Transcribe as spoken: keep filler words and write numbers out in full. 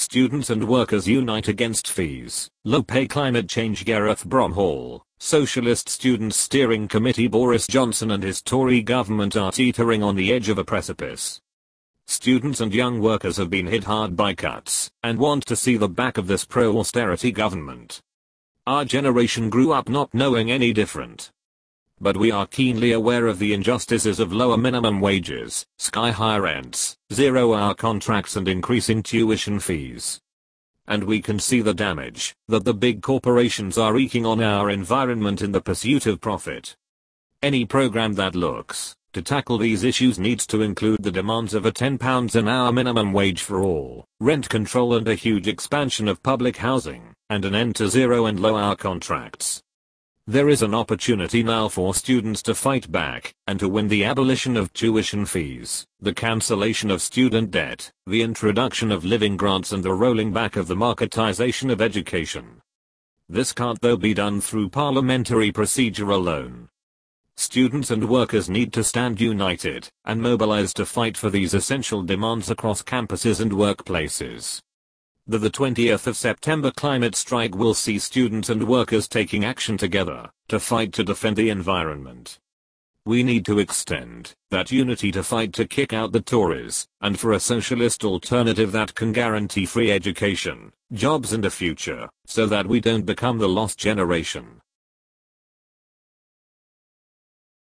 Students and workers unite against fees. Low-pay climate change. Gareth Bromhall, Socialist Students Steering Committee. Boris Johnson and his Tory government are teetering on the edge of a precipice. Students and young workers have been hit hard by cuts and want to see the back of this pro-austerity government. Our generation grew up not knowing any different. But we are keenly aware of the injustices of lower minimum wages, sky-high rents, zero-hour contracts and increasing tuition fees. And we can see the damage that the big corporations are wreaking on our environment in the pursuit of profit. Any program that looks to tackle these issues needs to include the demands of a ten pounds an hour minimum wage for all, rent control and a huge expansion of public housing, and an end to zero and low-hour contracts. There is an opportunity now for students to fight back and to win the abolition of tuition fees, the cancellation of student debt, the introduction of living grants and the rolling back of the marketization of education. This can't though be done through parliamentary procedure alone. Students and workers need to stand united and mobilize to fight for these essential demands across campuses and workplaces. The, the twentieth of September climate strike will see students and workers taking action together to fight to defend the environment. We need to extend that unity to fight to kick out the Tories and for a socialist alternative that can guarantee free education, jobs and a future, so that we don't become the lost generation.